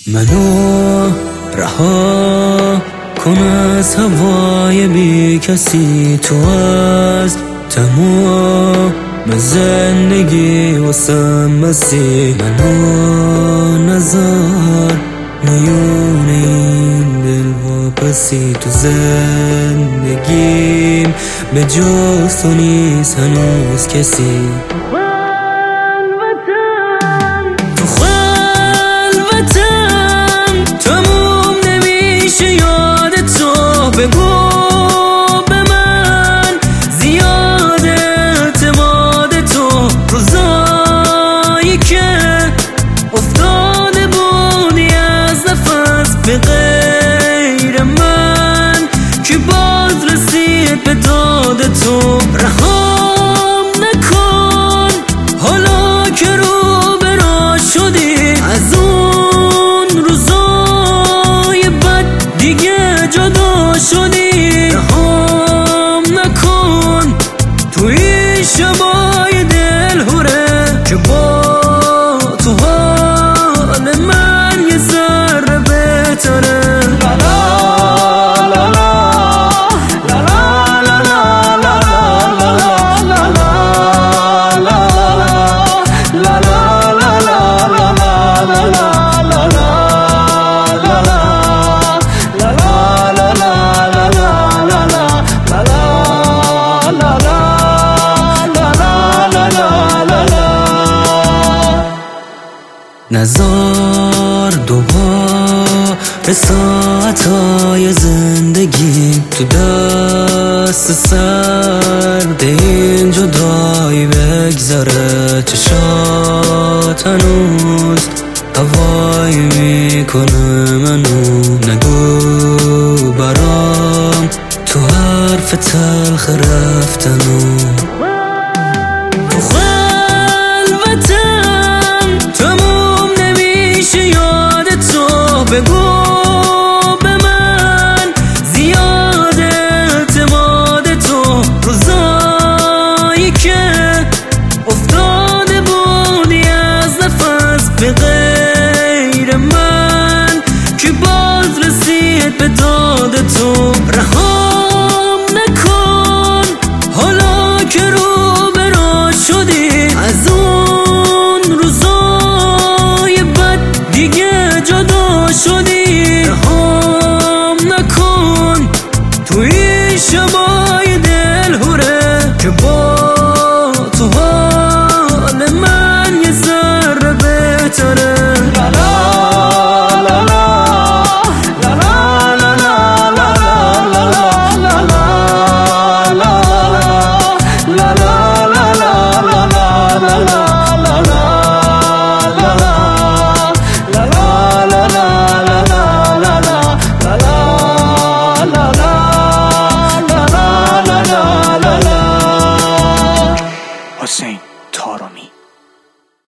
منو رها کن از هوای بی کسی، تو از تمام زندگی واسم مسیح. منو نذار میون این دل واپسی، تو زندگیم به جز تو نیست هنوز کسی. بگو به من زیاد اعتماد تو، روزایی که افتاده بودی از نفس به غیر من، که باز رسید به داد تو. رهام نکن حالا که رو به راه شدی از اون روزای بد، دیگه جدا شدی. رهام نکن تو این شبای دلهوره، که با تو حال من یه ذره بهتره. نزار دوباره ساعتهای زندگی تو دست سرد این جدایی بگذره. چشات هنوز هوایی میکنه منو، نگو برام تو حرف تلخ رفتنو. بگو به من زیاد اعتماد تو، روزایی که افتاده بودی از نفس به غیر من، که باز رسید به داد تو.